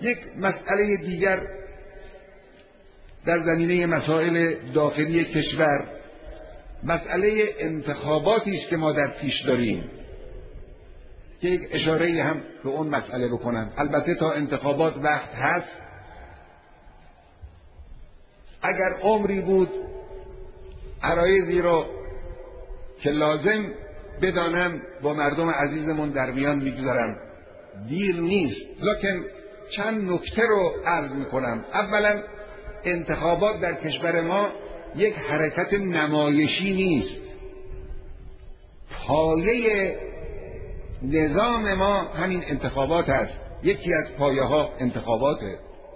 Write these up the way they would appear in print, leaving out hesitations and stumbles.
یک مسئله دیگر در زمینه مسائل داخلی کشور، مسئله انتخاباتی است که ما در پیش داریم، که یک اشاره هم به اون مسئله بکنم. البته تا انتخابات وقت هست. اگر عمری بود عرایضی رو که لازم بدانم با مردم عزیزمون در میان میگذارم، دیر نیست. لکن چند نکته رو عرض میکنم. اولا انتخابات در کشور ما یک حرکت نمایشی نیست. پایه نظام ما همین انتخابات است. یکی از پایه ها انتخاباته.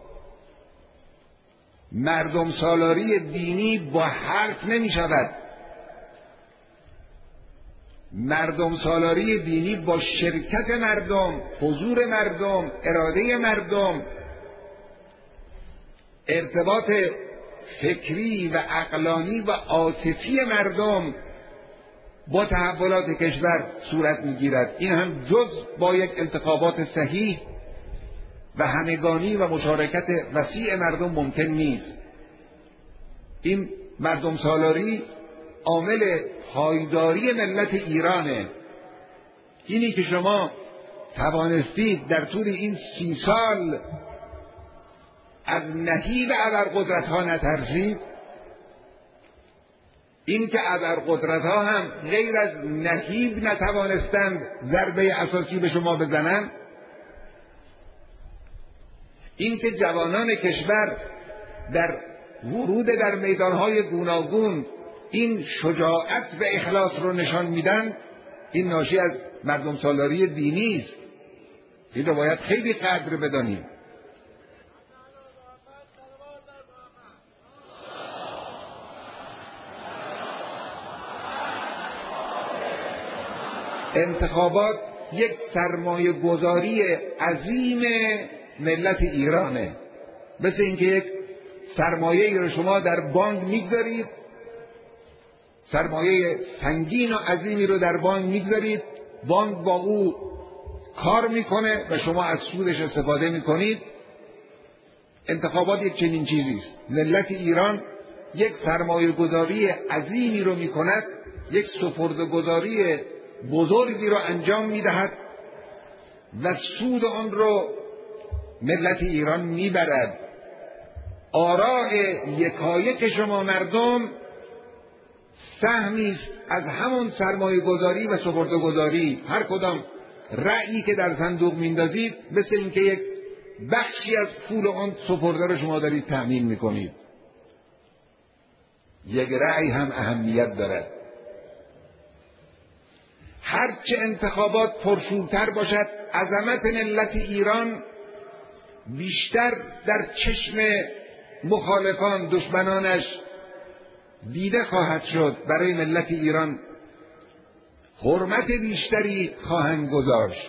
مردم سالاری دینی با حرف نمی شود. مردم سالاری دینی با شرکت مردم، حضور مردم، اراده مردم، ارتباط فکری و عقلانی و عاطفی مردم با تحولات کشور صورت میگیرد. این هم جز با یک انتخابات صحیح و همگانی و مشارکت وسیع مردم ممکن نیست. این مردم سالاری عامل پایداری ملت ایرانه. اینی که شما توانستید در طول این 30 سال از نهیب ابرقدرت‌ها نترسید، این که ابرقدرت‌ها هم غیر از نهیب نتوانستند ضربه اساسی به شما بزنند، این که جوانان کشور در ورود در میدانهای گوناگون این شجاعت و اخلاص رو نشان میدن، این ناشی از مردم سالاری دینی است. این رو باید خیلی قدر بدانیم. انتخابات یک سرمایه گذاری عظیم ملت ایرانه. مثل اینکه یک سرمایه رو شما در بانک میگذارید، سرمایه سنگین و عظیمی رو در بانک میگذارید، بانک با او کار میکنه و شما از سودش استفاده میکنید. انتخابات یک چنین چیزی است. ملت ایران یک سرمایه گذاری عظیمی رو میکند، یک سپرده‌گذاری بزرگی رو انجام میدهد و سود آن رو ملت ایران میبرد. آراء یکایک شما مردم سهمی است از همون سرمایه گذاری و سپرده گذاری. هر کدام رأیی که در صندوق میندازید مثل اینکه یک بخشی از پول آن سپرده رو شما دارید تأمین میکنید. یک رأی هم اهمیت دارد. هرچه انتخابات پرشورتر باشد، عظمت ملت ایران بیشتر در چشم مخالفان، دشمنانش دیده خواهد شد. برای ملت ایران حرمت بیشتری خواهند گذاشت.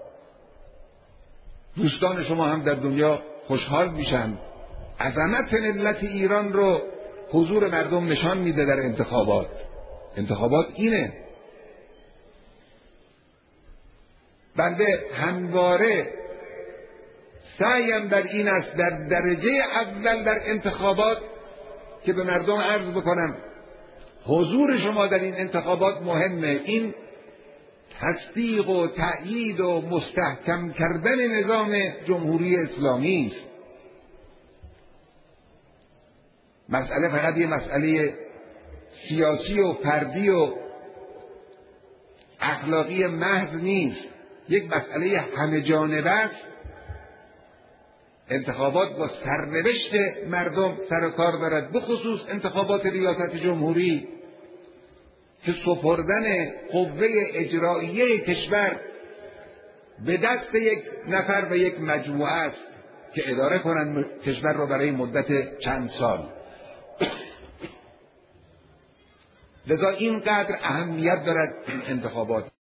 دوستان شما هم در دنیا خوشحال میشن. عظمت ملت ایران رو حضور مردم نشان میده در انتخابات. انتخابات اینه. بنده همواره سعیم بر این است در درجه اول در انتخابات که به مردم عرض بکنم حضور شما در این انتخابات مهمه. این تصدیق و تأیید و مستحکم کردن نظام جمهوری اسلامی است. مسئله فقط یه مسئله سیاسی و فردی و اخلاقی محض نیست، یک مسئله همه جانبه است. انتخابات با سرنوشت مردم سر و کار دارد، به خصوص انتخابات ریاست جمهوری که سپردن قوه اجراییه کشور به دست یک نفر و یک مجموعه است که اداره کنند کشور را برای مدت چند سال. لذا اینقدر اهمیت دارد انتخابات.